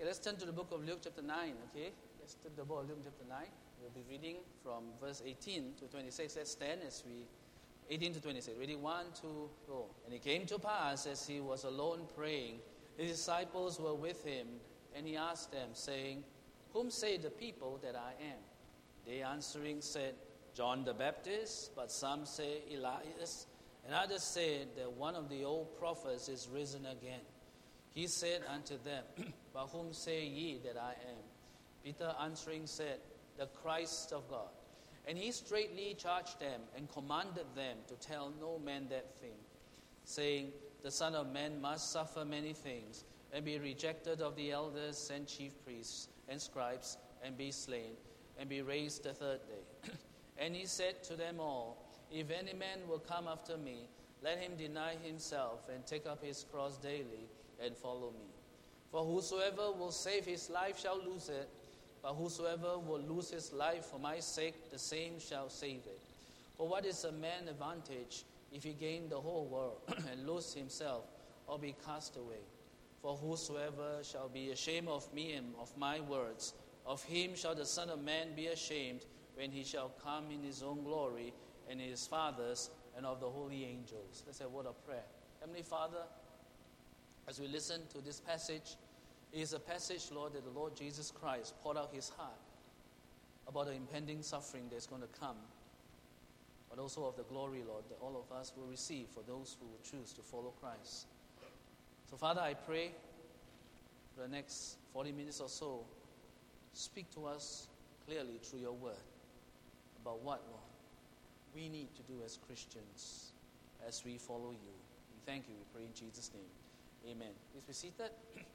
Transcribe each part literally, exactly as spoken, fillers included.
Let us turn to the book of Luke chapter nine, okay? Let's turn to the book of Luke chapter nine. We'll be reading from verse eighteen to twenty-six. Let's stand as we, eighteen to twenty-six. Ready? One, two, go. And it came to pass as he was alone praying, his disciples were with him, and he asked them, saying, Whom say the people that I am? They answering said, John the Baptist, but some say Elias, and others said that one of the old prophets is risen again. He said unto them, But whom say ye that I am? Peter answering said, The Christ of God. And he straitly charged them and commanded them to tell no man that thing, saying, The Son of Man must suffer many things, and be rejected of the elders and chief priests and scribes, and be slain, and be raised the third day. And he said to them all, If any man will come after me, let him deny himself, and take up his cross daily, and follow me. For whosoever will save his life shall lose it, but whosoever will lose his life for my sake, the same shall save it. For what is a man advantage if he gain the whole world, and lose himself, or be cast away? For whosoever shall be ashamed of me and of my words, of him shall the Son of Man be ashamed, when he shall come in his own glory, and in his Father's, and of the holy angels. Let's say a word of prayer. Heavenly Father, as we listen to this passage, it is a passage, Lord, that the Lord Jesus Christ poured out his heart about the impending suffering that's going to come, but also of the glory, Lord, that all of us will receive for those who will choose to follow Christ. So, Father, I pray for the next forty minutes or so, speak to us clearly through your word about what, Lord, we need to do as Christians as we follow you. We thank you, we pray in Jesus' name. Amen. Please be seated.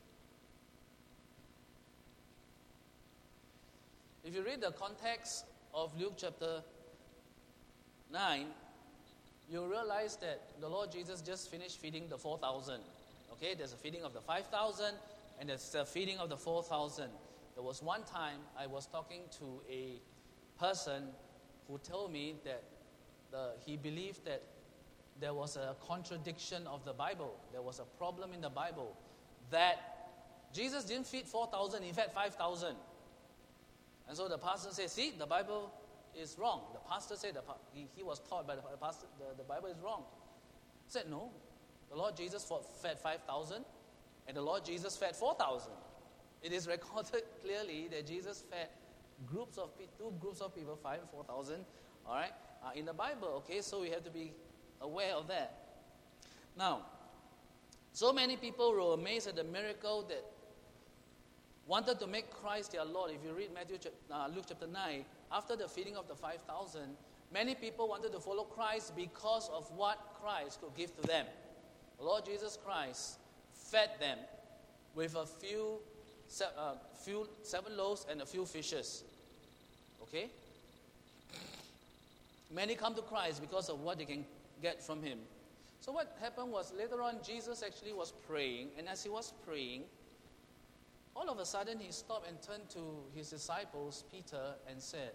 If you read the context of Luke chapter nine, you realize that the Lord Jesus just finished feeding the four thousand. Okay, there's a feeding of the five thousand, and there's a feeding of the four thousand. There was one time I was talking to a person who told me that the, he believed that there was a contradiction of the Bible. There was a problem in the Bible that Jesus didn't feed four thousand, he fed five thousand. And so the pastor said, see, the Bible is wrong. The pastor said, the, he, he was taught by the pastor, the, the Bible is wrong. He said, no, the Lord Jesus fed five thousand, and the Lord Jesus fed four thousand. It is recorded clearly that Jesus fed groups of two groups of people, five and four thousand, all right, uh, in the Bible. Okay, so we have to be aware of that. Now, so many people were amazed at the miracle that wanted to make Christ their Lord. If you read Matthew, uh, Luke chapter nine, after the feeding of the five thousand, many people wanted to follow Christ because of what Christ could give to them. The Lord Jesus Christ fed them with a few, uh, few seven loaves and a few fishes. Okay? Many come to Christ because of what they can get from him. So what happened was later on Jesus actually was praying, and as he was praying, all of a sudden he stopped and turned to his disciples, Peter, and said,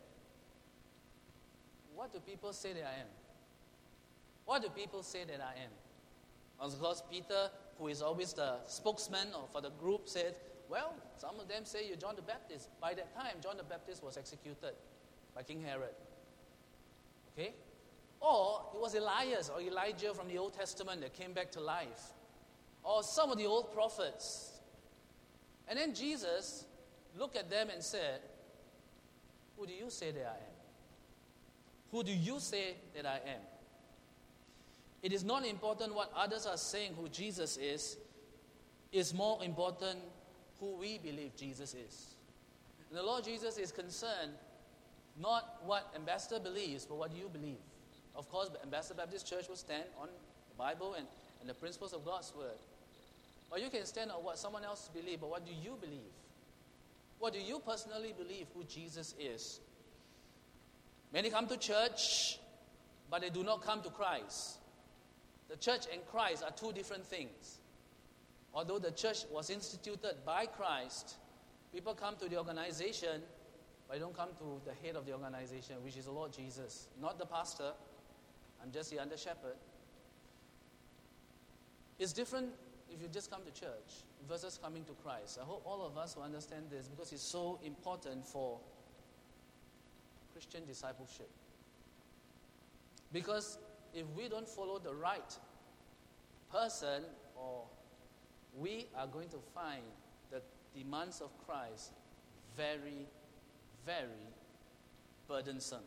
What do people say that I am? What do people say that I am? Of course, Peter, who is always the spokesman for the group, said, well, some of them say you're John the Baptist. By that time, John the Baptist was executed by King Herod. Okay? Or it was Elias or Elijah from the Old Testament that came back to life. Or some of the old prophets. And then Jesus looked at them and said, Who do you say that I am? Who do you say that I am? It is not important what others are saying who Jesus is. It's more important who we believe Jesus is. And the Lord Jesus is concerned not what Ambassador believes, but what you believe. Of course, Ambassador Baptist Church will stand on the Bible and, and the principles of God's Word. Or you can stand on what someone else believes, but what do you believe? What do you personally believe who Jesus is? Many come to church, but they do not come to Christ. The church and Christ are two different things. Although the church was instituted by Christ, people come to the organization, but they don't come to the head of the organization, which is the Lord Jesus, not the pastor. I'm just the under shepherd. It's different if you just come to church versus coming to Christ. I hope all of us will understand this because it's so important for Christian discipleship. Because if we don't follow the right person, or we are going to find the demands of Christ very, very burdensome.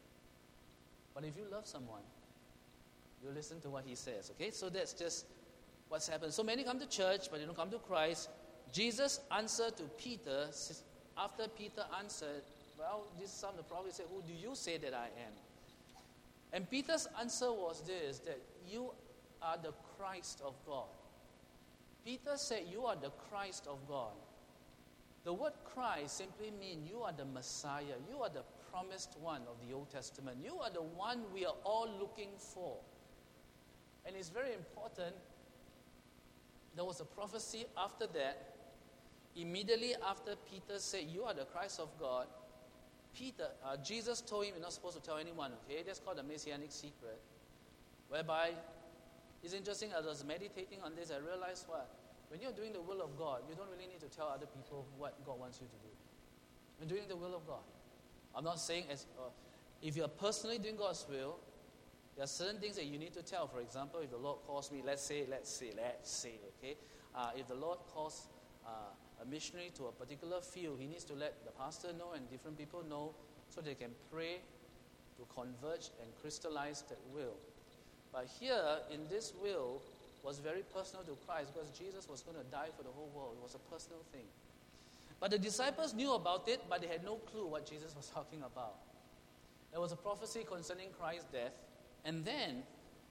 But if you love someone, you listen to what he says, okay? So that's just what's happened. So many come to church, but they don't come to Christ. Jesus answered to Peter, after Peter answered, well, this is some of the prophets say, who do you say that I am? And Peter's answer was this, that you are the Christ of God. Peter said, you are the Christ of God. The word Christ simply means you are the Messiah. You are the promised one of the Old Testament. You are the one we are all looking for. And it's very important. There was a prophecy after that. Immediately after Peter said, you are the Christ of God, Peter, uh, Jesus told him, you're not supposed to tell anyone, okay? That's called the Messianic secret. Whereby, it's interesting, as I was meditating on this, I realized what? When you're doing the will of God, you don't really need to tell other people what God wants you to do. You're doing the will of God. I'm not saying, as uh, if you're personally doing God's will, there are certain things that you need to tell. For example, if the Lord calls me, let's say, let's say, let's say, okay? Uh, if the Lord calls uh, a missionary to a particular field, he needs to let the pastor know and different people know so they can pray to converge and crystallize that will. But here, in this will, was very personal to Christ because Jesus was going to die for the whole world. It was a personal thing. But the disciples knew about it, but they had no clue what Jesus was talking about. There was a prophecy concerning Christ's death, and then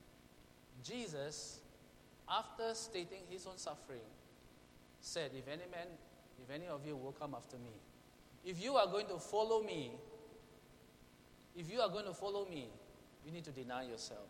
Jesus, after stating his own suffering, said, if any man, if any of you will come after me, if you are going to follow me, if you are going to follow me, you need to deny yourself.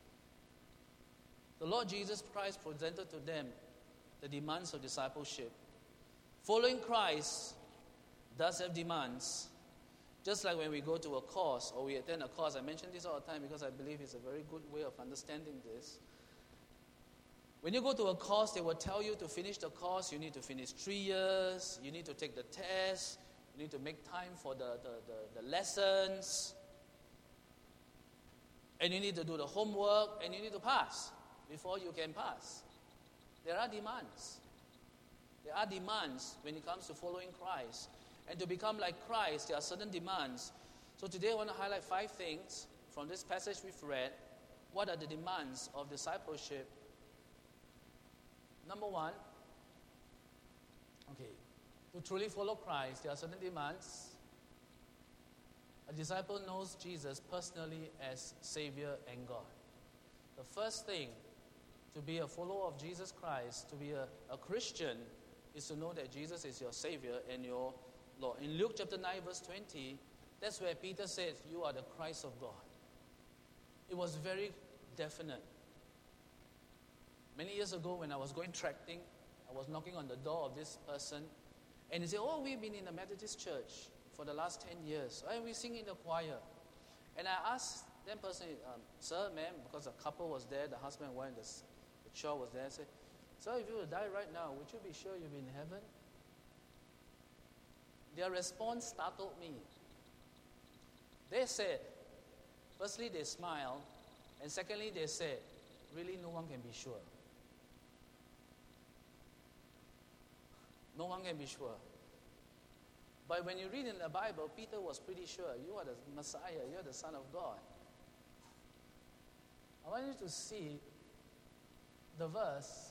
The Lord Jesus Christ presented to them the demands of discipleship. Following Christ does have demands. Just like when we go to a course or we attend a course, I mention this all the time because I believe it's a very good way of understanding this. When you go to a course, they will tell you to finish the course, you need to finish three years, you need to take the test, you need to make time for the, the, the, the lessons, and you need to do the homework, and you need to pass before you can pass. There are demands. There are demands when it comes to following Christ. And to become like Christ, there are certain demands. So today I want to highlight five things from this passage we've read. What are the demands of discipleship? Number one, okay, to truly follow Christ, there are certain demands. A disciple knows Jesus personally as Savior and God. The first thing to be a follower of Jesus Christ, to be a, a Christian, is to know that Jesus is your Savior and your Lord. In Luke chapter nine, verse twenty, that's where Peter says, you are the Christ of God. It was very definite. Many years ago when I was going tracting, I was knocking on the door of this person, and he said, oh, we've been in the Methodist church for the last ten years, and we sing in the choir. And I asked that person, um, sir, ma'am, because a couple was there, the husband and wife, the, the child was there, I said, sir, if you were to die right now, would you be sure you'll be in heaven? Their response startled me. They said, firstly, they smiled, and secondly, they said, really, no one can be sure. No one can be sure. But when you read in the Bible, Peter was pretty sure, you are the Messiah, you are the Son of God. I want you to see the verse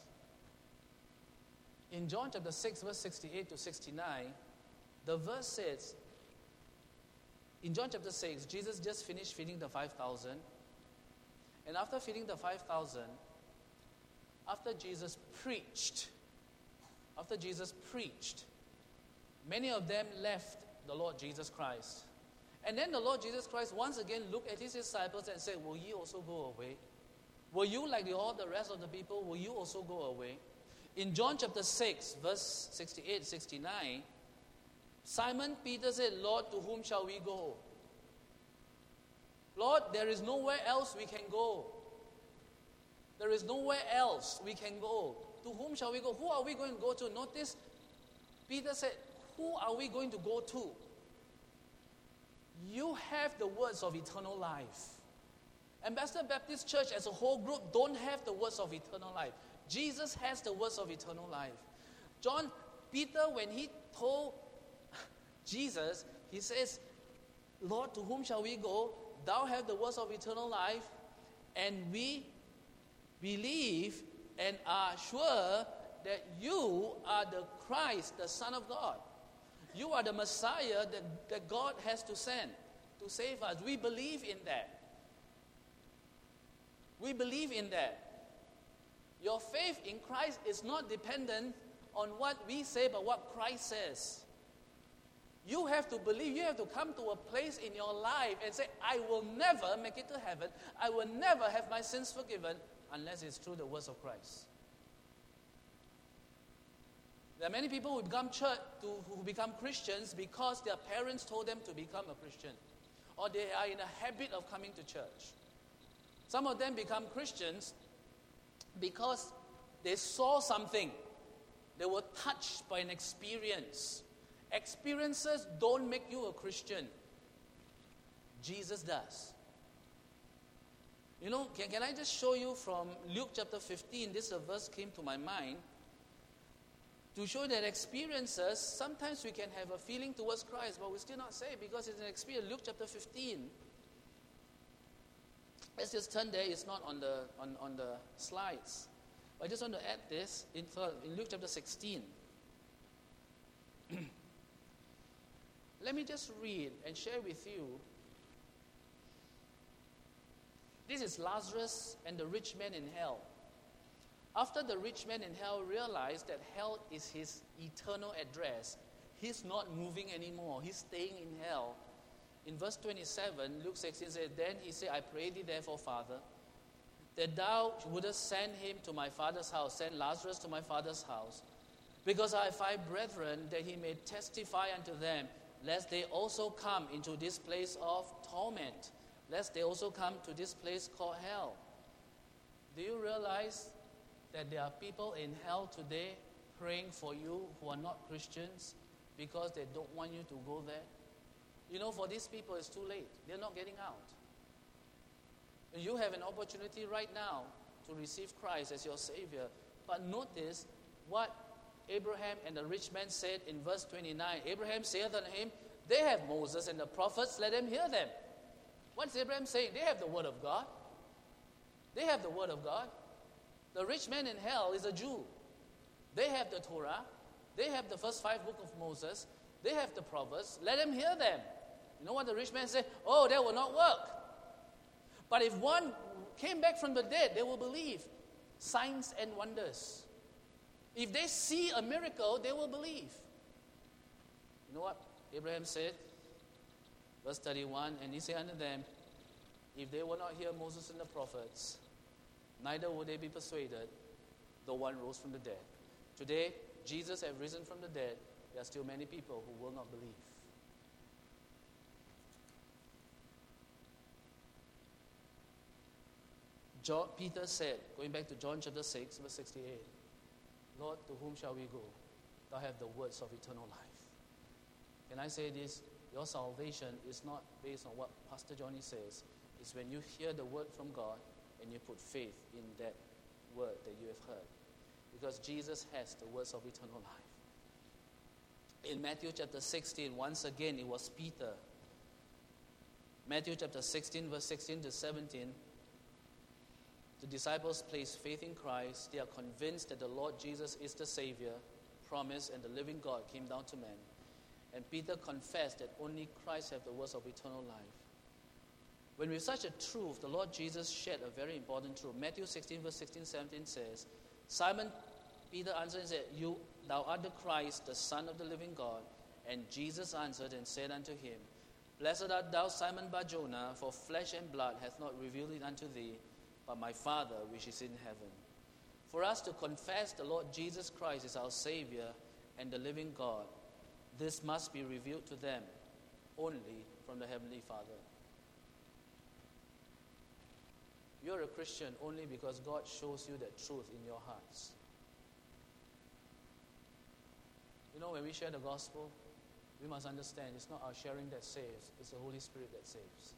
in John chapter six, verse sixty-eight to sixty-nine. The verse says, in John chapter six, Jesus just finished feeding the five thousand. And after feeding the five thousand, after Jesus preached, after Jesus preached, many of them left the Lord Jesus Christ. And then the Lord Jesus Christ once again looked at his disciples and said, will you also go away? Will you, like the, all the rest of the people, will you also go away? In John chapter six, verse sixty-eight, sixty-nine, Simon Peter said, Lord, to whom shall we go? Lord, there is nowhere else we can go. There is nowhere else we can go. to whom shall we go? Who are we going to go to? Notice, Peter said, who are we going to go to? You have the words of eternal life. Ambassador Baptist Church as a whole group don't have the words of eternal life. Jesus has the words of eternal life. John, Peter, when he told Jesus, he says, Lord, to whom shall we go? Thou have the words of eternal life, and we believe and are sure that you are the Christ, the Son of God. You are the Messiah that, that God has to send to save us. We believe in that. We believe in that. Your faith in Christ is not dependent on what we say, but what Christ says. You have to believe, you have to come to a place in your life and say, I will never make it to heaven. I will never have my sins forgiven unless it's through the words of Christ. There are many people who become church, to, who become Christians because their parents told them to become a Christian, or they are in a habit of coming to church. Some of them become Christians because they saw something. They were touched by an experience. Experiences don't make you a Christian. Jesus does. You know, can, can I just show you from Luke chapter fifteen? This verse came to my mind. To show that experiences, sometimes we can have a feeling towards Christ, but we still not saved because it's an experience. Luke chapter fifteen. Let's just turn there. It's not on the on, on the slides. I just want to add this in, in Luke chapter sixteen. Let me just read and share with you. This is Lazarus and the rich man in hell. After the rich man in hell realized that hell is his eternal address, he's not moving anymore. He's staying in hell. In verse twenty-seven, Luke sixteen says, Then he said, I pray thee therefore, Father, that thou wouldest send him to my father's house, send Lazarus to my father's house, because I have five brethren, that he may testify unto them, lest they also come into this place of torment, lest they also come to this place called hell. Do you realize that there are people in hell today praying for you who are not Christians because they don't want you to go there? You know, for these people, it's too late. They're not getting out. And you have an opportunity right now to receive Christ as your Savior. But notice what Abraham and the rich man said in verse twenty-nine. Abraham saith unto him, They have Moses and the prophets, let them hear them. What's Abraham saying? They have the word of God. They have the word of God. The rich man in hell is a Jew. They have the Torah. They have the first five books of Moses. They have the prophets. Let them hear them. You know what the rich man said? Oh, that will not work. But if one came back from the dead, they will believe. Signs and wonders. If they see a miracle, they will believe. You know what Abraham said? Verse thirty-one, And he said unto them, If they will not hear Moses and the prophets, neither will they be persuaded, though one rose from the dead. Today, Jesus has risen from the dead. There are still many people who will not believe. John, Peter said, going back to John chapter six, verse sixty-eight, Lord, to whom shall we go? Thou have the words of eternal life. Can I say this? Your salvation is not based on what Pastor Johnny says. It's when you hear the word from God and you put faith in that word that you have heard. Because Jesus has the words of eternal life. In Matthew chapter sixteen, once again, it was Peter. Matthew chapter sixteen, verse sixteen to seventeen. The disciples place faith in Christ. They are convinced that the Lord Jesus is the Savior, promised, and the living God came down to man. And Peter confessed that only Christ has the words of eternal life. When with such a truth, the Lord Jesus shared a very important truth. Matthew sixteen, verse sixteen, seventeen says, Simon Peter answered and said, You, thou art the Christ, the Son of the living God. And Jesus answered and said unto him, Blessed art thou, Simon Bar-Jonah, for flesh and blood hath not revealed it unto thee, but my Father which is in heaven. For us to confess the Lord Jesus Christ is our Savior and the living God, this must be revealed to them only from the Heavenly Father. You're a Christian only because God shows you that truth in your hearts. You know, when we share the gospel, we must understand it's not our sharing that saves, it's the Holy Spirit that saves.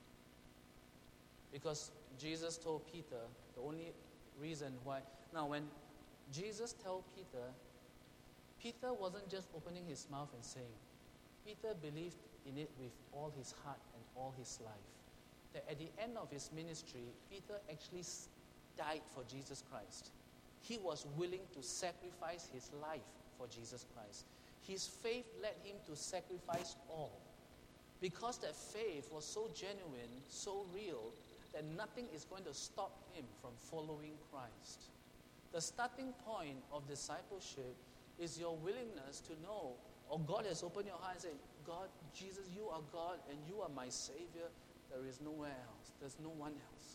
Because Jesus told Peter, the only reason why... Now, when Jesus told Peter, Peter wasn't just opening his mouth and saying. Peter believed in it with all his heart and all his life. That at the end of his ministry, Peter actually died for Jesus Christ. He was willing to sacrifice his life for Jesus Christ. His faith led him to sacrifice all. Because that faith was so genuine, so real, that nothing is going to stop him from following Christ. The starting point of discipleship is your willingness to know, or God has opened your heart and said, God, Jesus, you are God and you are my Savior. There is nowhere else. There's no one else.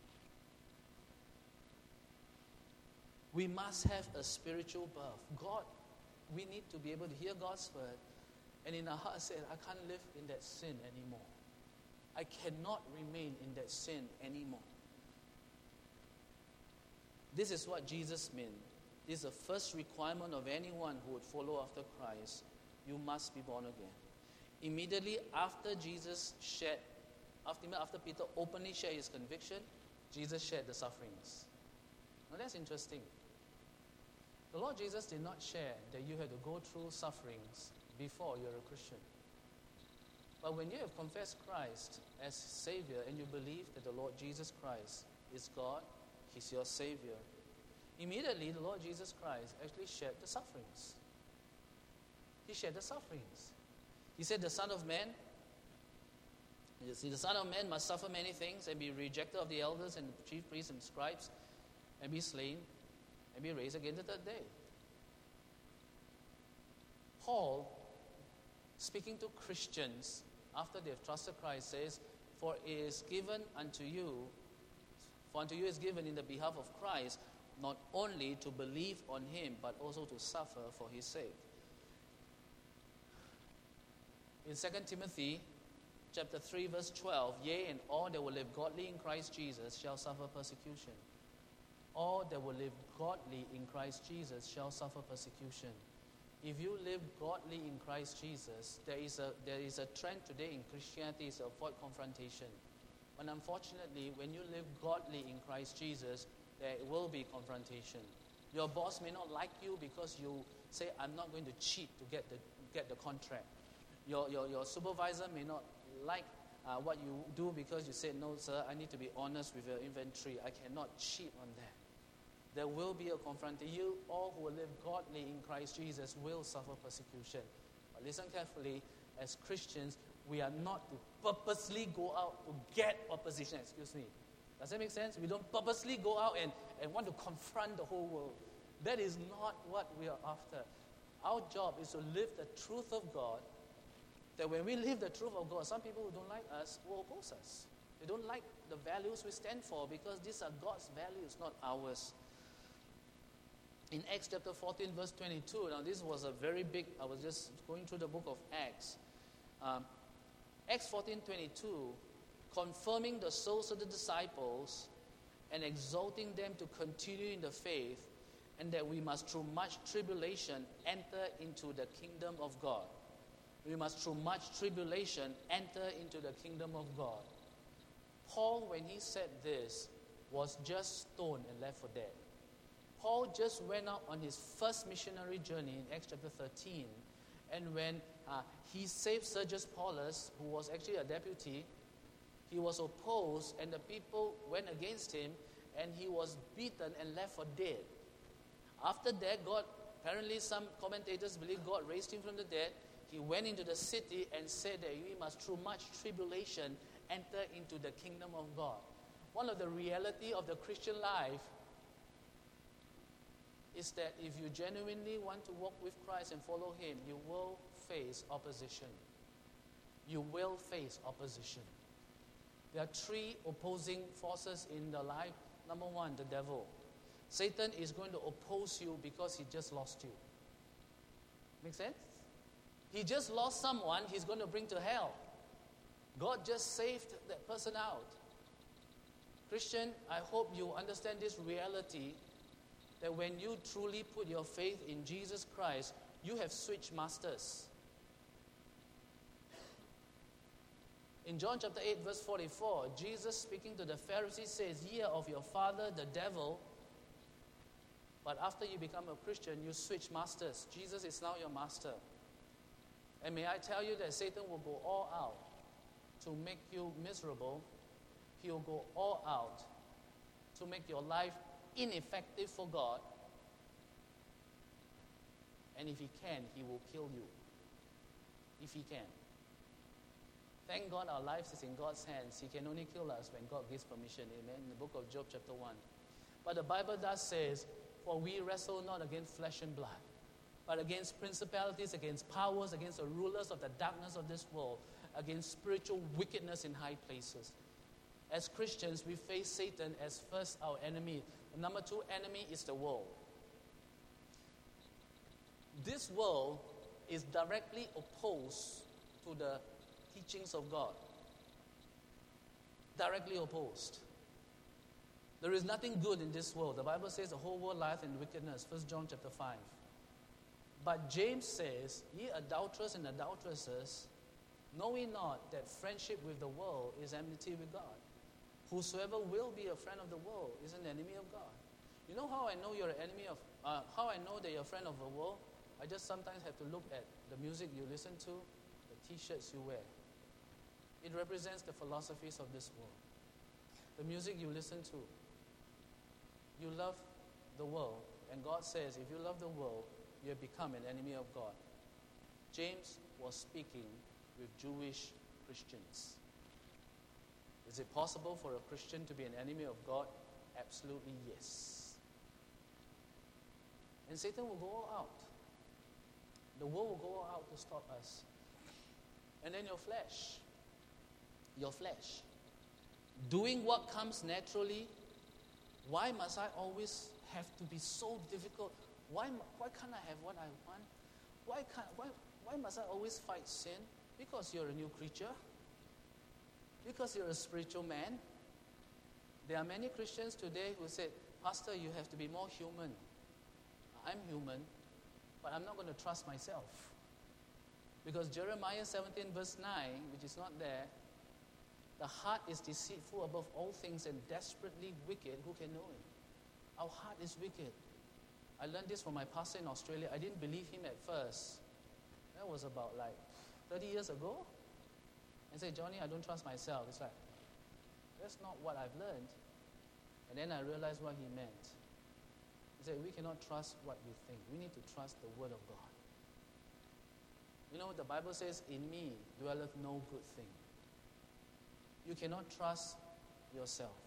We must have a spiritual birth. God, we need to be able to hear God's word and in our heart say, I can't live in that sin anymore. I cannot remain in that sin anymore. This is what Jesus meant. This is the first requirement of anyone who would follow after Christ. You must be born again. Immediately after Jesus shared, after, after Peter openly shared his conviction, Jesus shared the sufferings. Now that's interesting. The Lord Jesus did not share that you had to go through sufferings before you're a Christian. But when you have confessed Christ as Savior and you believe that the Lord Jesus Christ is God, He's your Savior, immediately the Lord Jesus Christ actually shared the sufferings. He shared the sufferings. He said, the Son of Man, you see, the Son of Man must suffer many things and be rejected of the elders and the chief priests and scribes and be slain and be raised again the third day. Paul, speaking to Christians after they have trusted Christ, says, for it is given unto you, for unto you is given in the behalf of Christ, not only to believe on him, but also to suffer for his sake. In Second Timothy chapter three, verse twelve, yea, and all that will live godly in Christ Jesus shall suffer persecution. All that will live godly in Christ Jesus shall suffer persecution. If you live godly in Christ Jesus, there is a there is a trend today in Christianity is to avoid confrontation. But unfortunately, when you live godly in Christ Jesus, there will be confrontation. Your boss may not like you because you say, I'm not going to cheat to get the get the contract. Your your, your supervisor may not like uh, what you do because you say, no, sir, I need to be honest with your inventory. I cannot cheat on that. There will be a confrontation. You, all who will live godly in Christ Jesus, will suffer persecution. But listen carefully, as Christians, we are not to purposely go out to get opposition. Excuse me. Does that make sense? We don't purposely go out and, and want to confront the whole world. That is not what we are after. Our job is to live the truth of God. That when we live the truth of God, some people who don't like us will oppose us. They don't like the values we stand for because these are God's values, not ours. In Acts chapter fourteen, verse twenty-two, now this was a very big, I was just going through the book of Acts. Um, Acts fourteen twenty-two, confirming the souls of the disciples and exalting them to continue in the faith, and that we must through much tribulation enter into the kingdom of God. We must through much tribulation enter into the kingdom of God. Paul, when he said this, was just stoned and left for dead. Paul just went out on his first missionary journey in Acts chapter thirteen, and when uh, he saved Sergius Paulus, who was actually a deputy, he was opposed and the people went against him and he was beaten and left for dead. After that, God, apparently some commentators believe God raised him from the dead. He went into the city and said that we must through much tribulation enter into the kingdom of God. One of the reality of the Christian life is that if you genuinely want to walk with Christ and follow him, you will face opposition. You will face opposition. There are three opposing forces in the life. Number one, the devil. Satan is going to oppose you because he just lost you. Make sense? He just lost someone he's going to bring to hell. God just saved that person out. Christian, I hope you understand this reality that when you truly put your faith in Jesus Christ, You have switched masters. In John chapter eight, verse forty-four, Jesus speaking to the Pharisees says, "Ye are of your father, the devil." But after you become a Christian, you switch masters. Jesus is now your master. And may I tell you that Satan will go all out to make you miserable. He will go all out to make your life ineffective for God. And if he can, he will kill you. If he can. Thank God our lives is in God's hands. He can only kill us when God gives permission. Amen. In the book of Job chapter one. But the Bible does says, "For we wrestle not against flesh and blood, but against principalities, against powers, against the rulers of the darkness of this world, against spiritual wickedness in high places." As Christians, we face Satan as first our enemy. The number two enemy is the world. This world is directly opposed to the teachings of God. Directly opposed. There is nothing good in this world. The Bible says the whole world lieth in wickedness. First John chapter five. But James says, "Ye adulterers and adulteresses, know ye not that friendship with the world is enmity with God? Whosoever will be a friend of the world is an enemy of God." You know how I know you're an enemy of, uh, how I know that you're a friend of the world? I just sometimes have to look at the music you listen to, the t-shirts you wear. It represents the philosophies of this world. The music you listen to. You love the world. And God says, if you love the world, you have become an enemy of God. James was speaking with Jewish Christians. Is it possible for a Christian to be an enemy of God? Absolutely yes. And Satan will go all out. The world will go all out to stop us. And then your flesh. Your flesh. Doing what comes naturally. Why must I always have to be so difficult? Why, why can't I have what I want? Why, can't, why, why must I always fight sin? Because you're a new creature. Because you're a spiritual man. There are many Christians today who say, "Pastor, you have to be more human." I'm human, but I'm not going to trust myself. Because Jeremiah seventeen verse nine, which is not there, "The heart is deceitful above all things and desperately wicked. Who can know it?" Our heart is wicked. I learned this from my pastor in Australia. I didn't believe him at first. That was about like thirty years ago. And say, "Johnny, I don't trust myself." It's like, that's not what I've learned. And then I realized what he meant. He said, we cannot trust what we think. We need to trust the word of God. You know, the Bible says, "In me dwelleth no good thing." You cannot trust yourself.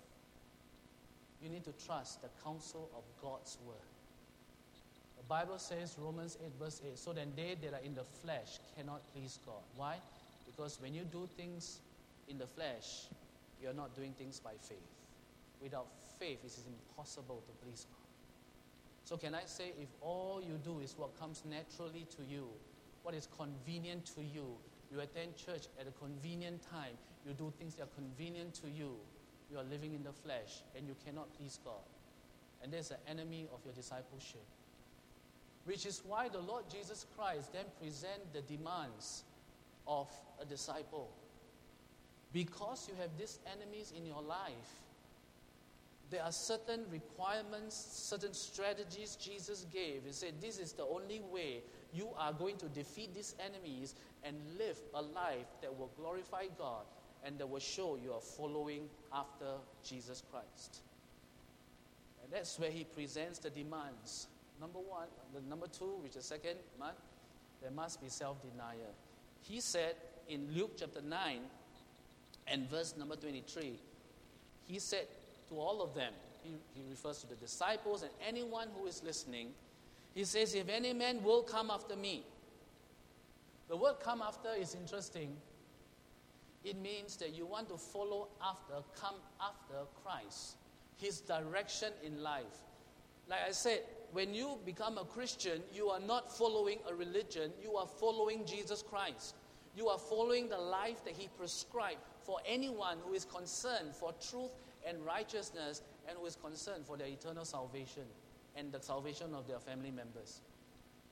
You need to trust the counsel of God's word. The Bible says, Romans eight verse eight, "So then they that are in the flesh cannot please God." Why? Because when you do things in the flesh, you're not doing things by faith. Without faith, it is impossible to please God. So can I say, if all you do is what comes naturally to you, what is convenient to you, you attend church at a convenient time, you do things that are convenient to you, you are living in the flesh and you cannot please God. And there's an enemy of your discipleship. Which is why the Lord Jesus Christ then present the demands of a disciple. Because you have these enemies in your life, there are certain requirements, certain strategies Jesus gave. He said, this is the only way you are going to defeat these enemies and live a life that will glorify God and that will show you are following after Jesus Christ. And that's where he presents the demands. Number one, the number two, which is second, man, there must be self-denial. He said in Luke chapter nine and verse number twenty-three, he said to all of them, he, he refers to the disciples and anyone who is listening, he says, "If any man will come after me." The word "come after" is interesting. It means that you want to follow after, come after Christ, his direction in life. Like I said, when you become a Christian, you are not following a religion, you are following Jesus Christ. You are following the life that he prescribed for anyone who is concerned for truth and righteousness and who is concerned for their eternal salvation and the salvation of their family members.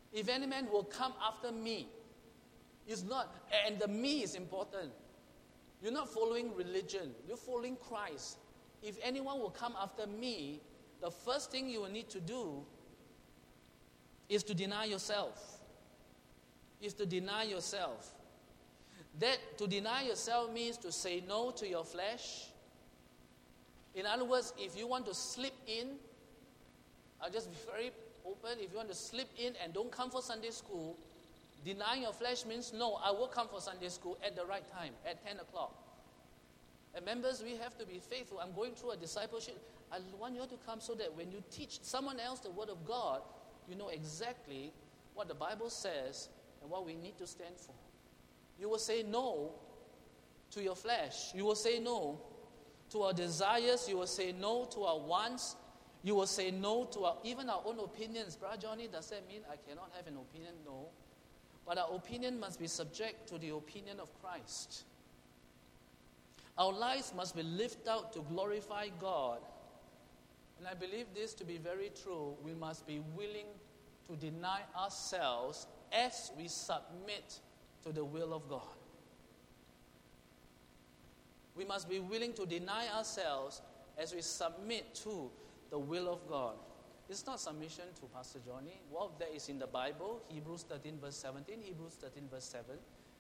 If any man will come after me, it's not, and the me is important. You're not following religion, you're following Christ. If anyone will come after me, the first thing you will need to do is to deny yourself. Is to deny yourself. That to deny yourself means to say no to your flesh. In other words, if you want to slip in, I'll just be very open. If you want to slip in and don't come for Sunday school, denying your flesh means, no, I will come for Sunday school at the right time, at ten o'clock. And members, we have to be faithful. I'm going through a discipleship. I want you to come so that when you teach someone else the Word of God, you know exactly what the Bible says and what we need to stand for. You will say no to your flesh. You will say no to our desires. You will say no to our wants. You will say no to our, even our own opinions. Brother Johnny, does that mean I cannot have an opinion? No. But our opinion must be subject to the opinion of Christ. Our lives must be lived out to glorify God. And I believe this to be very true. We must be willing to deny ourselves as we submit to the will of God. We must be willing to deny ourselves as we submit to the will of God. It's not submission to Pastor Johnny. Well, that is in the Bible, Hebrews thirteen verse seventeen, Hebrews thirteen verse seven.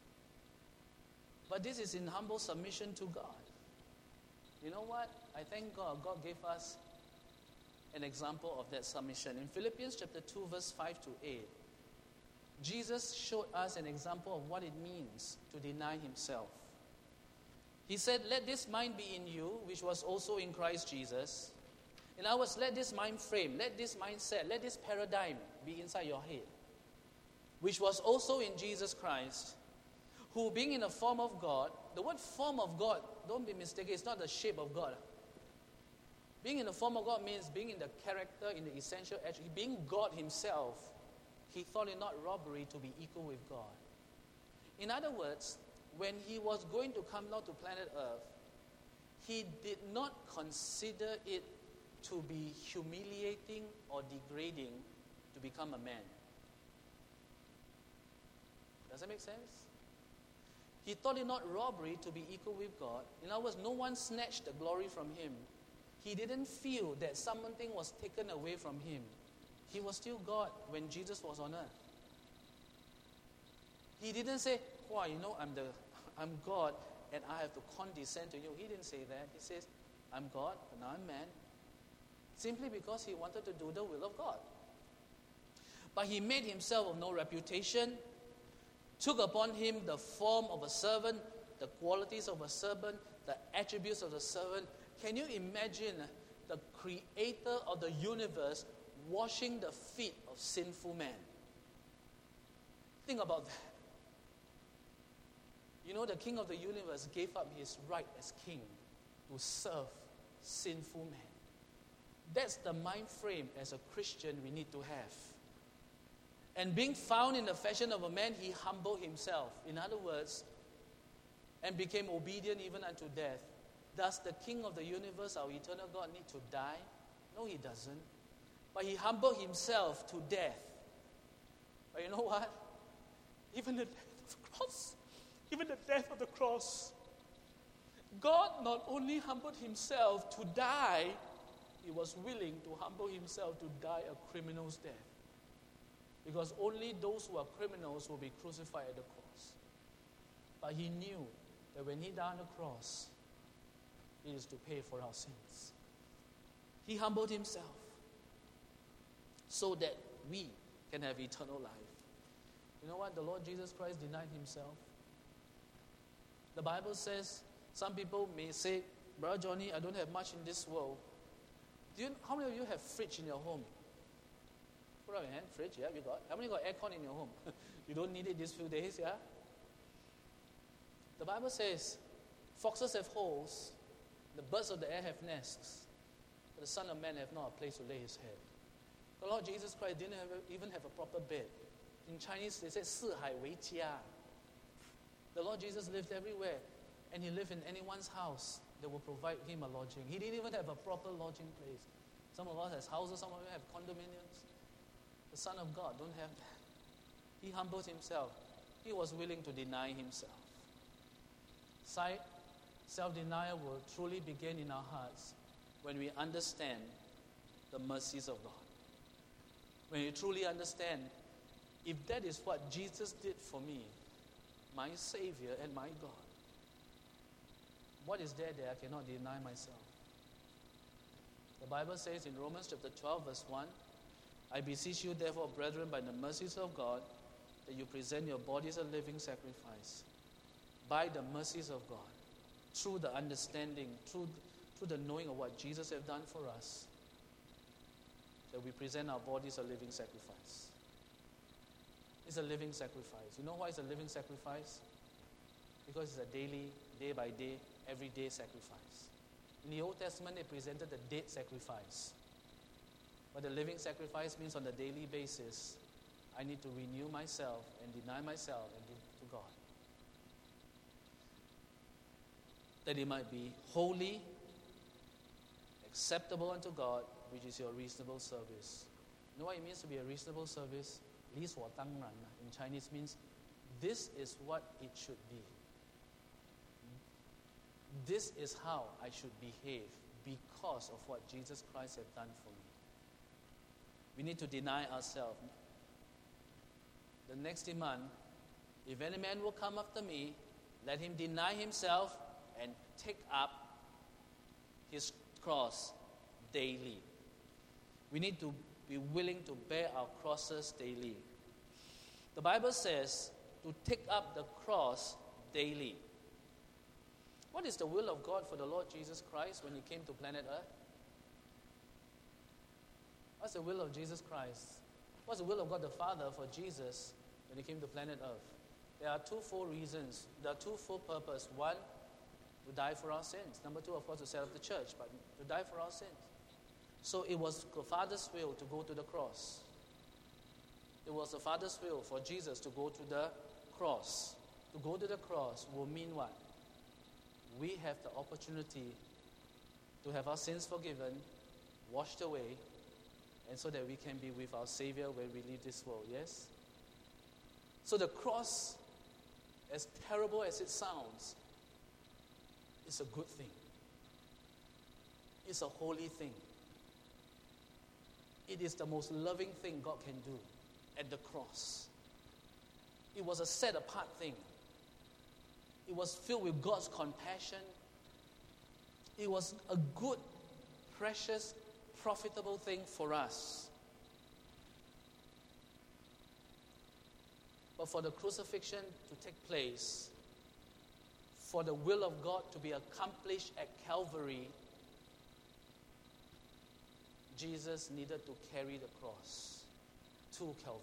But this is in humble submission to God. You know what? I thank God. God gave us an example of that submission. In Philippians chapter two verse five to eight, Jesus showed us an example of what it means to deny himself. He said, let this mind be in you, which was also in Christ Jesus. In other words, let this mind frame, let this mindset, let this paradigm be inside your head, which was also in Jesus Christ, who being in the form of God, the word form of God, don't be mistaken, it's not the shape of God. Being in the form of God means being in the character, in the essential attribute, being God himself. He thought it not robbery to be equal with God. In other words, when he was going to come down to planet Earth, he did not consider it to be humiliating or degrading to become a man. Does that make sense? He thought it not robbery to be equal with God. In other words, no one snatched the glory from him. He didn't feel that something was taken away from him. He was still God when Jesus was on earth. He didn't say, "Wow, you know, I'm the, I'm God, and I have to condescend to you." He didn't say that. He says, "I'm God, but now I'm man." Simply because he wanted to do the will of God. But he made himself of no reputation, took upon him the form of a servant, the qualities of a servant, the attributes of a servant. Can you imagine the creator of the universe washing the feet of sinful man? Think about that. You know, the king of the universe gave up his right as king to serve sinful man. That's the mind frame as a Christian we need to have. And being found in the fashion of a man, he humbled himself. In other words, and became obedient even unto death. Does the king of the universe, our eternal God, need to die? No, he doesn't. But he humbled himself to death. But you know what? Even the death of the cross, even the death of the cross, God not only humbled himself to die, he was willing to humble himself to die a criminal's death. Because only those who are criminals will be crucified at the cross. But he knew that when he died on the cross, it is to pay for our sins. He humbled himself so that we can have eternal life. You know what? The Lord Jesus Christ denied himself. The Bible says, some people may say, "Brother Johnny, I don't have much in this world." Do you, how many of you have fridge in your home? Put up your hand. Fridge, yeah, you got. How many got aircon in your home? You don't need it these few days, yeah? The Bible says, foxes have holes, the birds of the air have nests, but the Son of Man have not a place to lay his head. The Lord Jesus Christ didn't have, even have a proper bed. In Chinese, they say, 四海为家. The Lord Jesus lived everywhere, and he lived in anyone's house that will provide him a lodging. He didn't even have a proper lodging place. Some of us have houses, some of you have condominiums. The Son of God don't have that. He humbled himself. He was willing to deny himself. Sight, self-denial will truly begin in our hearts when we understand the mercies of God. When we truly understand, if that is what Jesus did for me, my Savior and my God, what is there that I cannot deny myself? The Bible says in Romans chapter twelve, verse one, I beseech you, therefore, brethren, by the mercies of God, that you present your bodies a living sacrifice, by the mercies of God, through the understanding, through, through the knowing of what Jesus has done for us, that we present our bodies a living sacrifice. It's a living sacrifice. You know why it's a living sacrifice? Because it's a daily, day by day, everyday sacrifice. In the Old Testament, they presented the dead sacrifice. But the living sacrifice means on a daily basis, I need to renew myself and deny myself and give to God. That it might be holy, acceptable unto God, which is your reasonable service. You know what it means to be a reasonable service? 理所当然 in Chinese means this is what it should be. This is how I should behave because of what Jesus Christ has done for me. We need to deny ourselves. The next demand, if any man will come after me, let him deny himself and take up his cross daily. We need to be willing to bear our crosses daily. The Bible says to take up the cross daily. What is the will of God for the Lord Jesus Christ when he came to planet Earth? What's the will of Jesus Christ? What's the will of God the Father for Jesus when he came to planet Earth? There are two full reasons. There are two full purposes. One, to die for our sins. Number two, of course, to set up the church, but to die for our sins. So it was the Father's will to go to the cross. It was the Father's will for Jesus to go to the cross. To go to the cross will mean what? We have the opportunity to have our sins forgiven, washed away, and so that we can be with our Savior when we leave this world, yes? So the cross, as terrible as it sounds, is a good thing. It's a holy thing. It is the most loving thing God can do at the cross. It was a set-apart thing. It was filled with God's compassion. It was a good, precious, profitable thing for us. But for the crucifixion to take place, for the will of God to be accomplished at Calvary, Jesus needed to carry the cross to Calvary.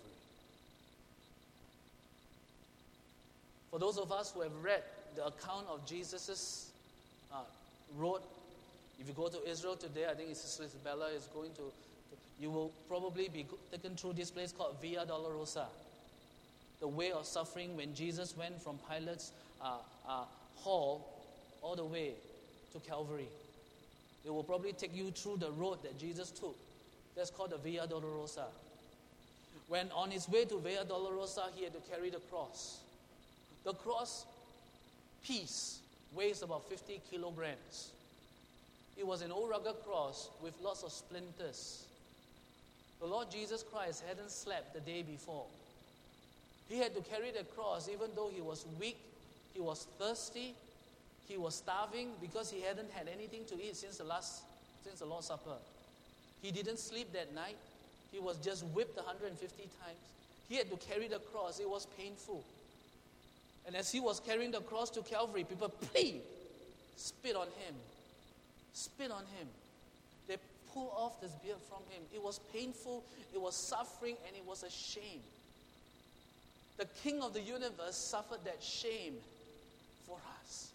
For those of us who have read the account of Jesus' uh, road, if you go to Israel today, I think Sister Isabella is going to, to, you will probably be taken through this place called Via Dolorosa, the way of suffering when Jesus went from Pilate's uh, uh, hall all the way to Calvary. It will probably take you through the road that Jesus took. That's called the Via Dolorosa. When on his way to Via Dolorosa, he had to carry the cross. The cross piece weighs about fifty kilograms. It was an old rugged cross with lots of splinters. The Lord Jesus Christ hadn't slept the day before. He had to carry the cross even though he was weak, he was thirsty, he was starving because he hadn't had anything to eat since the last, since the Lord's Supper. He didn't sleep that night. He was just whipped one hundred fifty times. He had to carry the cross. It was painful. And as he was carrying the cross to Calvary, people, please, spit on him. Spit on him. They pulled off this beard from him. It was painful, it was suffering, and it was a shame. The King of the universe suffered that shame for us.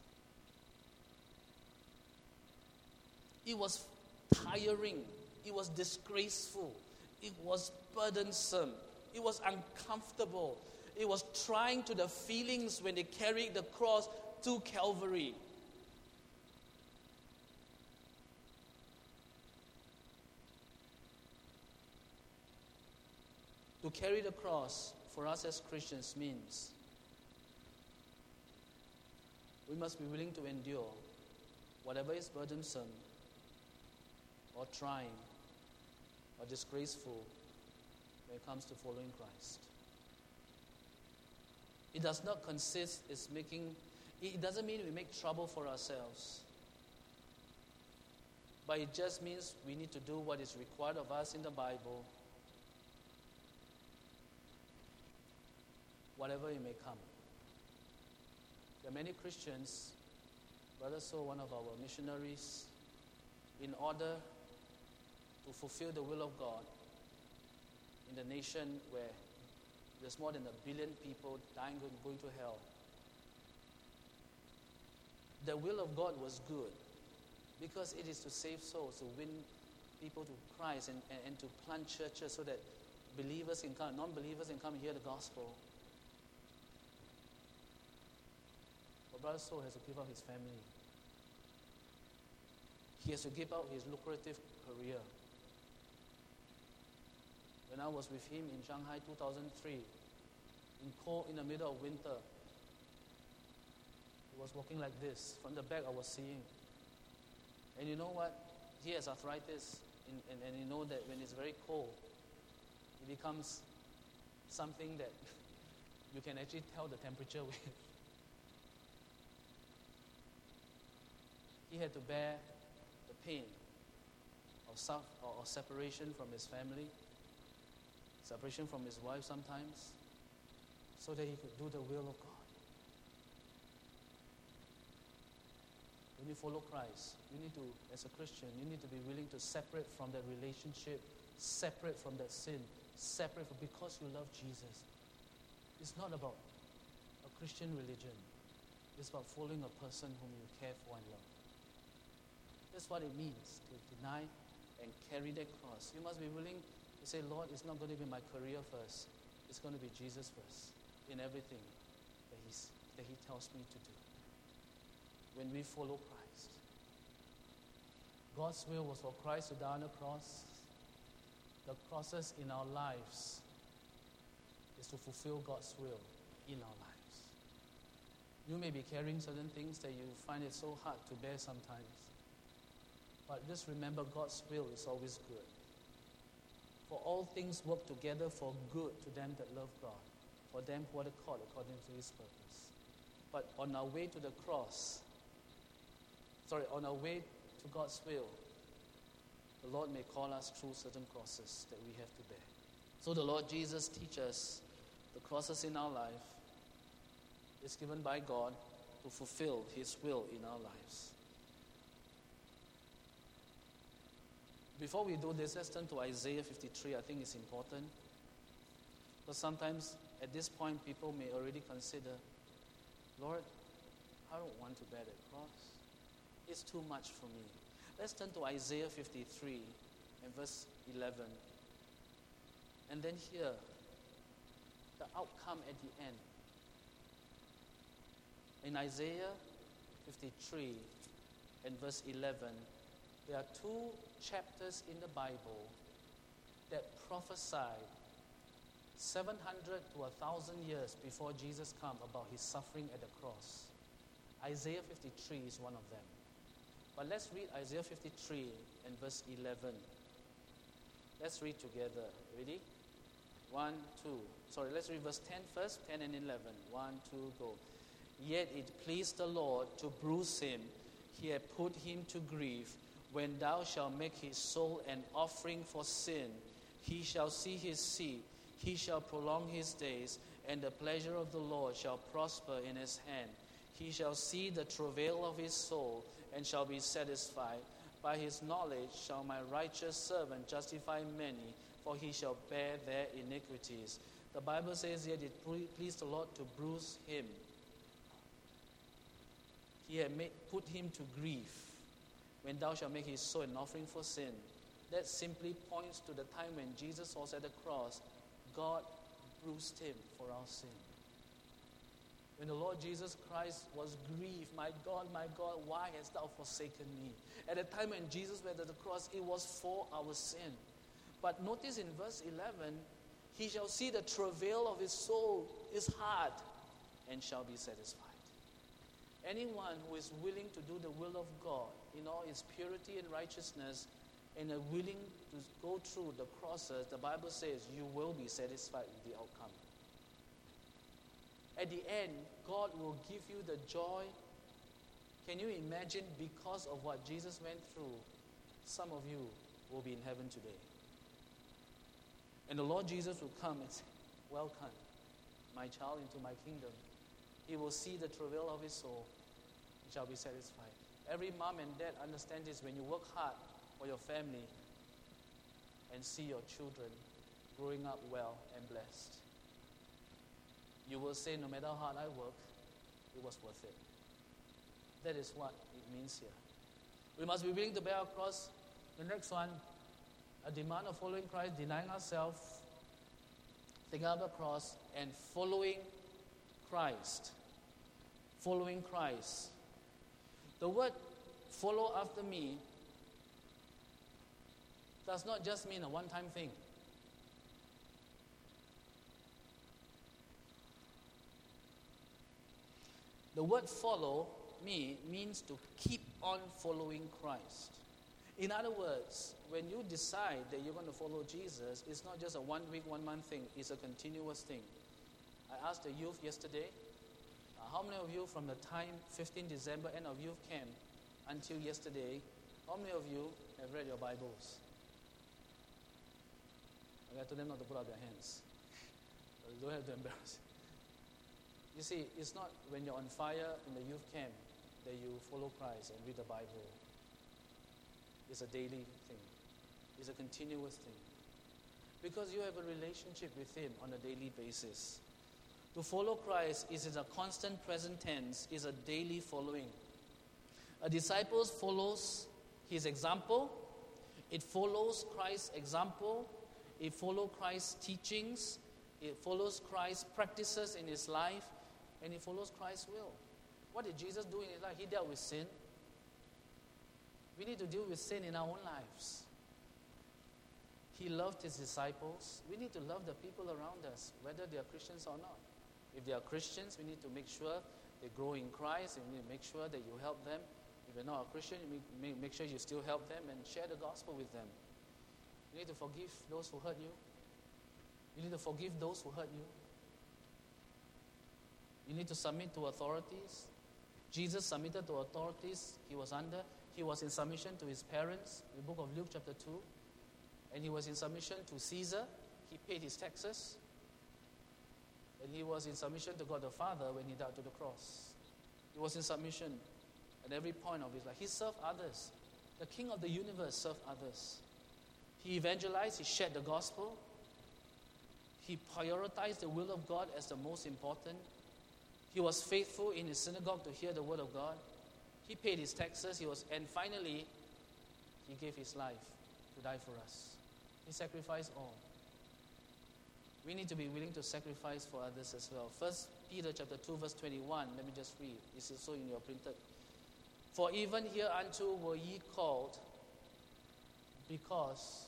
It was tiring. It was disgraceful. It was burdensome. It was uncomfortable. It was trying to the feelings when they carried the cross to Calvary. To carry the cross for us as Christians means we must be willing to endure whatever is burdensome or trying or disgraceful when it comes to following Christ. It does not consist in making, it doesn't mean we make trouble for ourselves. But it just means we need to do what is required of us in the Bible, whatever it may come. There are many Christians, Brother So, one of our missionaries, in order to fulfill the will of God in the nation where there's more than a billion people dying and going to hell. The will of God was good because it is to save souls, to win people to Christ and, and, and to plant churches so that believers can come, non-believers can come and hear the gospel. But Brother Soul has to give up his family. He has to give up his lucrative career. When I was with him in Shanghai two thousand three, in cold, in the middle of winter, he was walking like this. From the back, I was seeing. And you know what? He has arthritis, and, and, and you know that when it's very cold, it becomes something that you can actually tell the temperature with. He had to bear the pain of self, or, or separation from his family, separation from his wife sometimes, so that he could do the will of God. When you follow Christ, you need to, as a Christian, you need to be willing to separate from that relationship, separate from that sin, separate from, because you love Jesus. It's not about a Christian religion. It's about following a person whom you care for and love. That's what it means to deny and carry that cross. You must be willing to say, Lord, it's not going to be my career first. It's going to be Jesus first in everything that, he's, that he tells me to do. When we follow Christ. God's will was for Christ to die on the cross. The process in our lives is to fulfill God's will in our lives. You may be carrying certain things that you find it so hard to bear sometimes. But just remember, God's will is always good. For all things work together for good to them that love God, for them who are called according to his purpose. But on our way to the cross, sorry, on our way to God's will, the Lord may call us through certain crosses that we have to bear. So the Lord Jesus teaches us the crosses in our life is given by God to fulfill his will in our lives. Before we do this, let's turn to Isaiah fifty-three. I think it's important. Because sometimes at this point, people may already consider, Lord, I don't want to bear that cross. It's too much for me. Let's turn to Isaiah fifty-three and verse eleven. And then hear the outcome at the end. In Isaiah fifty-three and verse eleven, there are two chapters in the Bible that prophesied seven hundred to one thousand years before Jesus came about his suffering at the cross. Isaiah fifty-three is one of them. But let's read Isaiah fifty-three and verse eleven. Let's read together. Ready? One, two. Sorry, let's read verse ten first, ten and eleven. One, two, go. Yet it pleased the Lord to bruise him. He had put him to grief. When thou shalt make his soul an offering for sin, he shall see his seed. He shall prolong his days, and the pleasure of the Lord shall prosper in his hand. He shall see the travail of his soul, and shall be satisfied. By his knowledge shall my righteous servant justify many, for he shall bear their iniquities. The Bible says here, it pleased the Lord to bruise him. He had made, put him to grief. When thou shalt make his soul an offering for sin. That simply points to the time when Jesus was at the cross. God bruised him for our sin. When the Lord Jesus Christ was grieved, my God, my God, why hast thou forsaken me? At the time when Jesus went to the cross, it was for our sin. But notice in verse eleven, He shall see the travail of his soul, his heart, and shall be satisfied. Anyone who is willing to do the will of God in all its purity and righteousness and are willing to go through the process, the Bible says you will be satisfied with the outcome. At the end, God will give you the joy. Can you imagine, because of what Jesus went through, some of you will be in heaven today. And the Lord Jesus will come and say, welcome, my child, into my kingdom. He will see the travail of his soul and shall be satisfied. Every mom and dad understand this. When you work hard for your family and see your children growing up well and blessed, you will say, no matter how hard I work, it was worth it. That is what it means here. We must be willing to bear our cross. The next one, a demand of following Christ, denying ourselves, taking up the cross, and following Christ. Following Christ. The word follow after me does not just mean a one-time thing. The word follow me means to keep on following Christ. In other words, when you decide that you're going to follow Jesus, it's not just a one week, one month thing. It's a continuous thing. I asked the youth yesterday, uh, how many of you from the time fifteenth December, end of youth camp, until yesterday, how many of you have read your Bibles? I told them not to put out their hands. But you don't have to embarrass. You see, it's not when you're on fire in the youth camp that you follow Christ and read the Bible. It's a daily thing. It's a continuous thing. Because you have a relationship with Him on a daily basis. To follow Christ is in a constant present tense, is a daily following. A disciple follows his example. It follows Christ's example. It follows Christ's teachings. It follows Christ's practices in his life. And it follows Christ's will. What did Jesus do in his life? He dealt with sin. We need to deal with sin in our own lives. He loved his disciples. We need to love the people around us, whether they are Christians or not. If they are Christians, we need to make sure they grow in Christ, and we need to make sure that you help them. If you're not a Christian, you make, make sure you still help them and share the gospel with them. You need to forgive those who hurt you. You need to forgive those who hurt you. You need to submit to authorities. Jesus submitted to authorities he was under. He was in submission to his parents, in the book of Luke chapter two. And he was in submission to Caesar. He paid his taxes. And he was in submission to God the Father when he died to the cross. He was in submission at every point of his life. He served others. The King of the universe served others. He evangelized. He shared the gospel. He prioritized the will of God as the most important. He was faithful in his synagogue to hear the word of God. He paid his taxes. He was, and finally, he gave his life to die for us. He sacrificed all. We need to be willing to sacrifice for others as well. First Peter chapter two, verse twenty-one. Let me just read. It's also in your printed. For even hereunto were ye called, because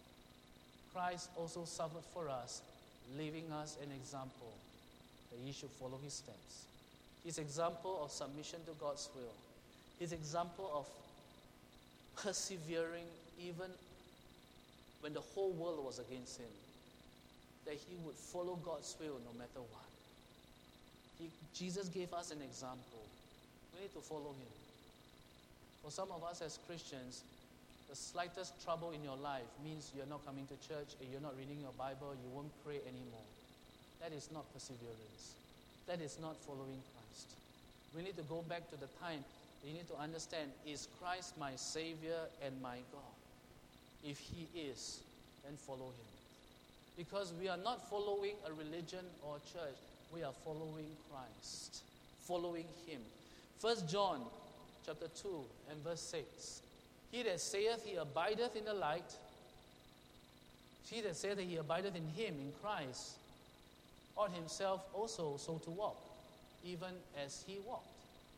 Christ also suffered for us, leaving us an example that ye should follow his steps. His example of submission to God's will. His example of persevering even when the whole world was against him. That he would follow God's will no matter what. He, Jesus gave us an example. We need to follow him. For some of us as Christians, the slightest trouble in your life means you're not coming to church and you're not reading your Bible, you won't pray anymore. That is not perseverance. That is not following Christ. We need to go back to the time that you need to understand, is Christ my Savior and my God? If he is, then follow him. Because we are not following a religion or a church. We are following Christ. Following him. First John chapter two and verse six. He that saith he abideth in the light, he that saith that he abideth in him, in Christ, ought himself also so to walk, even as he walked.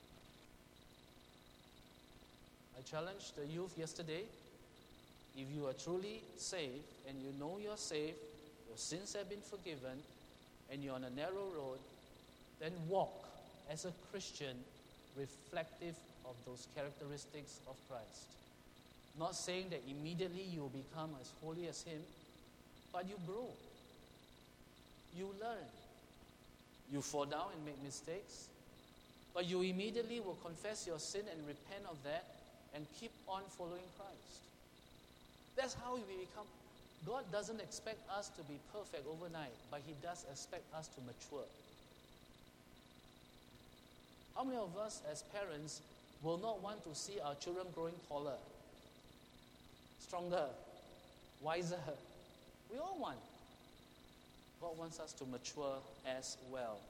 I challenged the youth yesterday. If you are truly saved and you know you're saved, you're sins have been forgiven, and you're on a narrow road, then walk as a Christian reflective of those characteristics of Christ. Not saying that immediately you will become as holy as Him, but you grow. You learn. You fall down and make mistakes, but you immediately will confess your sin and repent of that and keep on following Christ. That's how we become. God doesn't expect us to be perfect overnight, but He does expect us to mature. How many of us as parents will not want to see our children growing taller, stronger, wiser? We all want. God wants us to mature as well.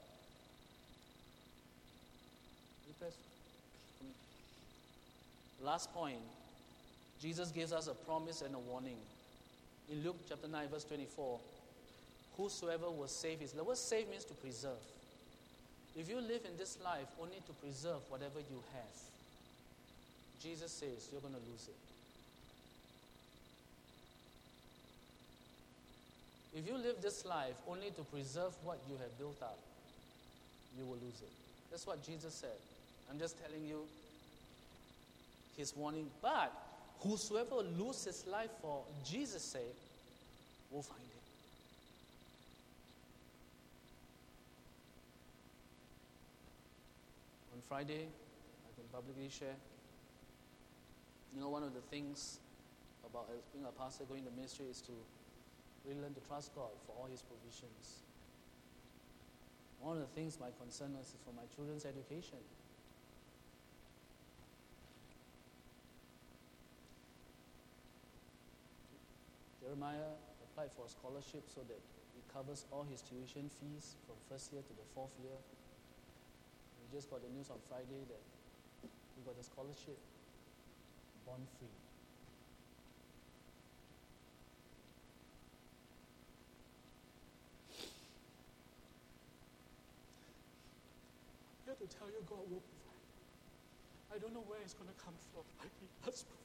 Last point, Jesus gives us a promise and a warning. In Luke chapter nine, verse twenty-four, whosoever will save his life. The word save means to preserve. If you live in this life only to preserve whatever you have, Jesus says you're going to lose it. If you live this life only to preserve what you have built up, you will lose it. That's what Jesus said. I'm just telling you His warning. But whosoever will lose his life for Jesus' sake will find it. On Friday, I can publicly share, you know, one of the things about being a pastor, going to ministry, is to really learn to trust God for all His provisions. One of the things my concern is for my children's education. Jeremiah applied for a scholarship so that it covers all his tuition fees from first year to the fourth year. We just got the news on Friday that he got a scholarship, bond free. I have to tell you, God will provide. I don't know where it's going to come from, but He does provide.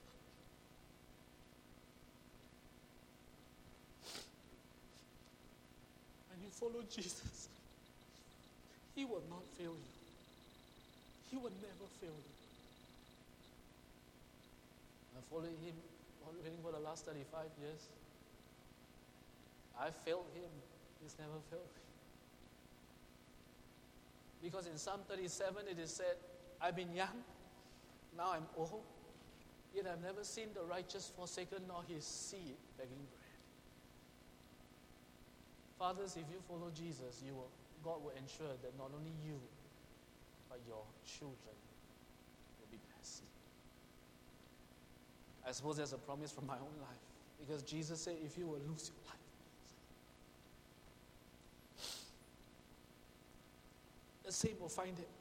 When you follow Jesus, He will not fail you. He will never fail you. I followed Him already for the last thirty-five years. I failed Him. He's never failed me. Because in Psalm thirty-seven it is said, I've been young, now I'm old, yet I've never seen the righteous forsaken nor his seed begging bread. Fathers, if you follow Jesus, you will, God will ensure that not only you, but your children will be blessed. I suppose there's a promise from my own life. Because Jesus said, if you will lose your life, the same will find it.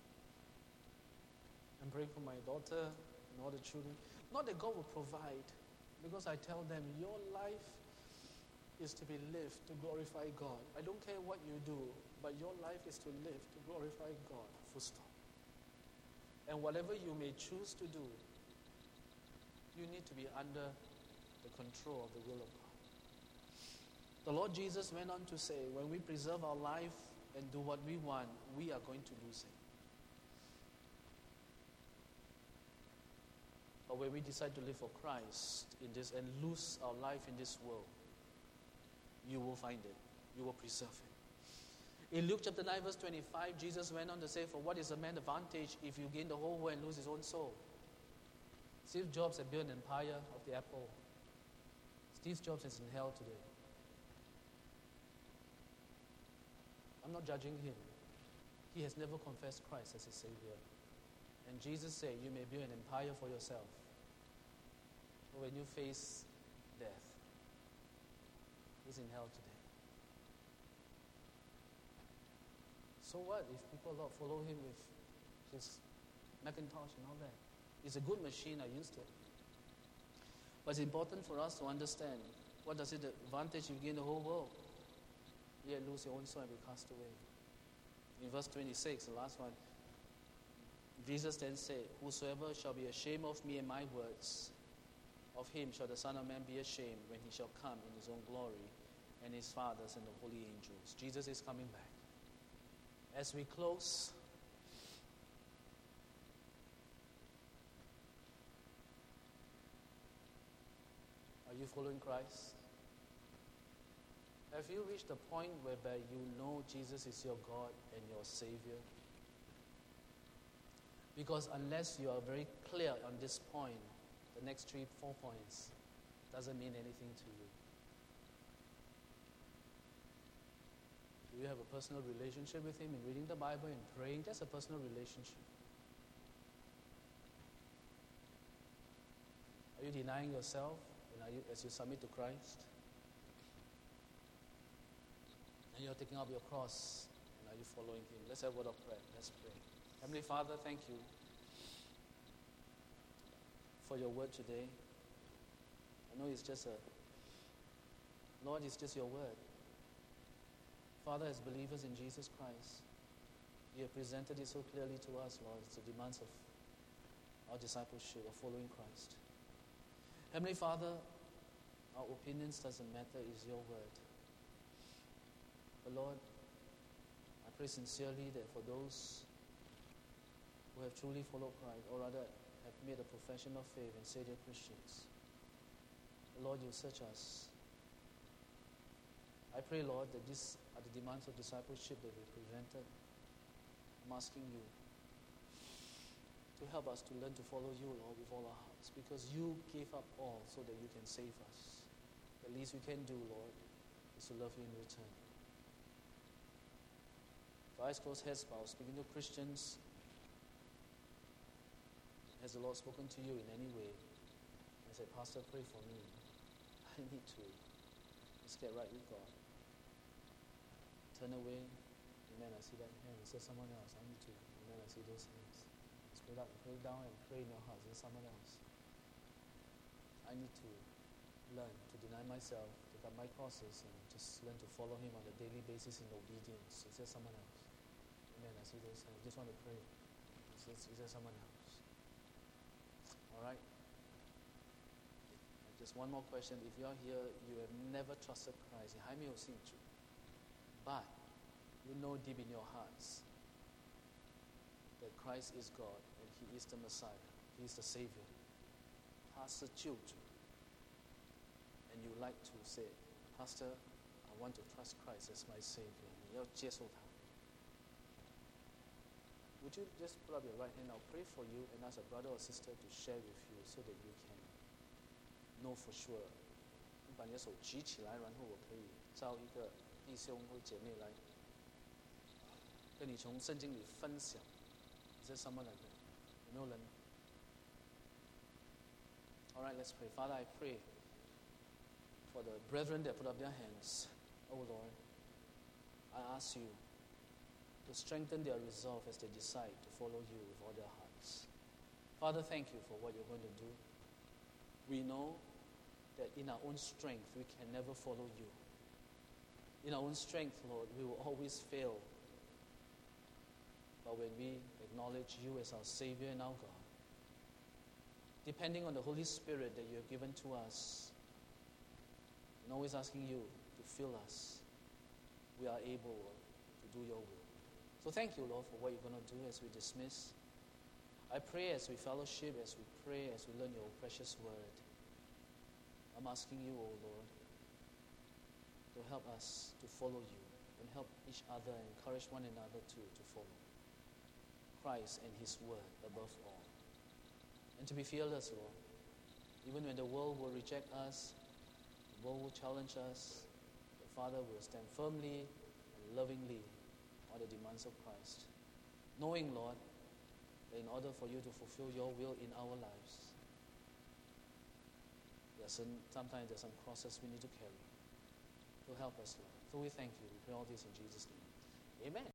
I'm praying for my daughter and all the children. Not that God will provide, because I tell them, your life is to be lived to glorify God. I don't care what you do, but your life is to live to glorify God. Full stop. And whatever you may choose to do, you need to be under the control of the will of God. The Lord Jesus went on to say, when we preserve our life and do what we want, we are going to lose it. But when we decide to live for Christ in this and lose our life in this world, you will find it. You will preserve it. In Luke chapter nine, verse twenty-five, Jesus went on to say, for what is a man's advantage if you gain the whole world and lose his own soul? Steve Jobs had built an empire of the Apple. Steve Jobs is in hell today. I'm not judging him. He has never confessed Christ as his Savior. And Jesus said, you may build an empire for yourself. But when you face death, he's in hell today. So what if people not follow him with his Macintosh and all that? It's a good machine, I used it. But it's important for us to understand, what does it advantage if you gain the whole world, yet lose your own soul and be cast away? In verse twenty-six, the last one, Jesus then said, whosoever shall be ashamed of me and my words, of him shall the Son of Man be ashamed when he shall come in his own glory and his fathers and the holy angels. Jesus is coming back. As we close, are you following Christ? Have you reached the point whereby you know Jesus is your God and your Savior? Because unless you are very clear on this point, the next three, four points doesn't mean anything to you. Do you have a personal relationship with Him in reading the Bible and praying? That's a personal relationship. Are you denying yourself and are you, as you submit to Christ? And you're taking up your cross and are you following Him? Let's have a word of prayer. Let's pray. Heavenly Father, thank you for your word today. I know it's just a, Lord, it's just your word. Father, as believers in Jesus Christ, you have presented it so clearly to us, Lord. It's the demands of our discipleship, of following Christ. Heavenly Father, our opinions doesn't matter, it's your word. But Lord, I pray sincerely that for those who have truly followed Christ, or rather have made a profession of faith and say they're Christians, Lord, you search us. I pray, Lord, that these are the demands of discipleship that we presented. I'm asking you to help us to learn to follow you, Lord, with all our hearts, because you gave up all so that you can save us. The least we can do, Lord, is to love you in return. For eyes closed, heads bowed, speaking to Christians, has the Lord spoken to you in any way? I said, Pastor, pray for me. I need to. Let's get right with God. Turn away. Amen. I see that hand. It says someone else. I need to. Amen. I see those hands. Let's pray up, pray down, and pray in your heart. There's someone else. I need to learn to deny myself, take up my crosses, and just learn to follow Him on a daily basis in obedience. Is there someone else? Amen. I see those hands. Just want to pray. Is there, is there someone else? All right. Just one more question. If you're here, you have never trusted Christ. But you know deep in your hearts that Christ is God and He is the Messiah. He is the Savior. Pastor Children. And you like to say, Pastor, I want to trust Christ as my Savior. Would you just put up your right hand? I'll pray for you and ask a brother or sister to share with you so that you can know for sure. 你把你的手举起来，然后我可以招一个弟兄或姐妹来跟你从圣经里分享。Is there someone like that? 有没有人 All right, let's pray. Father, I pray for the brethren that put up their hands. Oh Lord, I ask you to strengthen their resolve as they decide to follow you with all their hearts. Father, thank you for what you're going to do. We know that in our own strength, we can never follow you. In our own strength, Lord, we will always fail. But when we acknowledge you as our Savior and our God, depending on the Holy Spirit that you have given to us, and always asking you to fill us, we are able to do your will. So thank you, Lord, for what you're going to do as we dismiss. I pray as we fellowship, as we pray, as we learn your precious word. I'm asking you, oh Lord, to help us to follow you and help each other and encourage one another too to follow Christ and His word above all. And to be fearless, Lord. Even when the world will reject us, the world will challenge us, the Father will stand firmly and lovingly on the demands of Christ. Knowing, Lord, that in order for you to fulfill your will in our lives, there's some, sometimes there's some crosses we need to carry. So help us, Lord. So we thank you. We pray all this in Jesus' name. Amen.